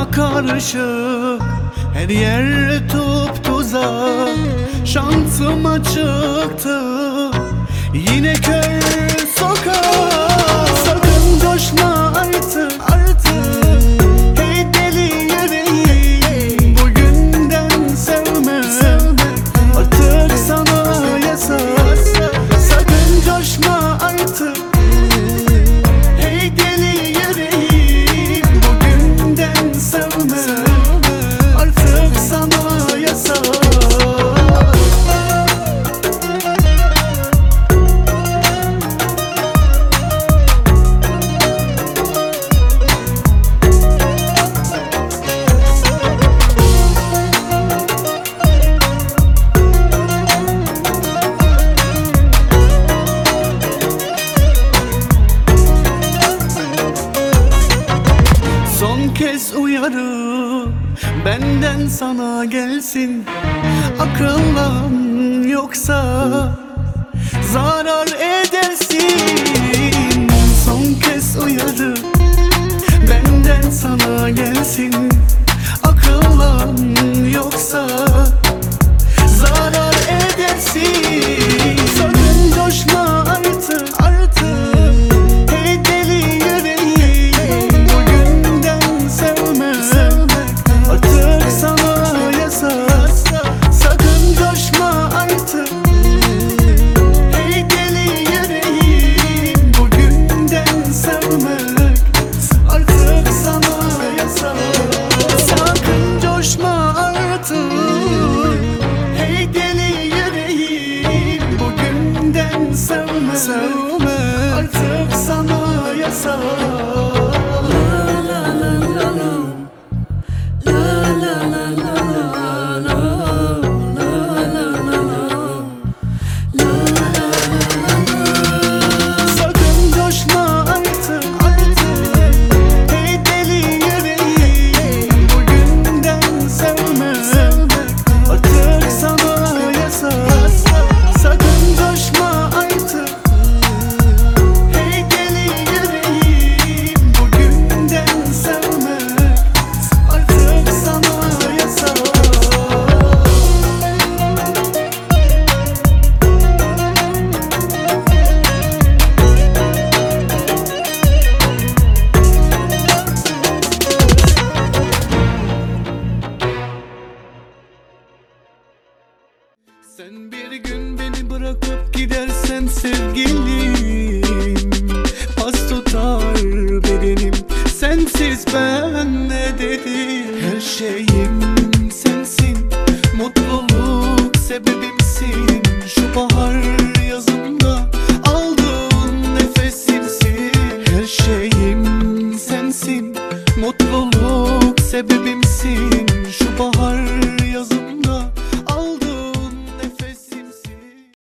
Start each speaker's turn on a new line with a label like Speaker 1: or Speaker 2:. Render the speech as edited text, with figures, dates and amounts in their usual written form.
Speaker 1: karışık, her yer tuzak. Şansıma çıktı yine kör sokak. Sakın coşma artık, hey deli yüreğim, bugünden sevme, artık sana yasak. Sakın coşma artık, hey deli yüreğim, bugünden sevme, artık sana yasak. Son kez uyarı benden sana gelsin, akıllan yoksa zarar edersin. Son kez uyarı benden sana gelsin, akıllan yoksa zarar edersin. Sakın coşma artık, hey deli yüreğim, bugünden sevme, artık sana yasak. Sakın coşma artık, hey deli yüreğim, bugünden sevmek, artık sana yasak. Sakın coşma artık, hey deli yüreğim, bugünden sevme, artık sana yasak. Sakın coşma artık, hey deli yüreğim, bugünden sevme, artık sana yasak. Sakın coşma artık, hey deli yüreğim, bugünden sevme, artık sana yasak. Sen bir gün beni bırakıp gidersen sevgilim, pas tutar bedenim, sensiz ben ne dedim. Her şeyim sensin, mutluluk sebebimsin, şu bahar yazımda aldığın nefesimsin. Her şeyim sensin, mutluluk sebebimsin, şu bahar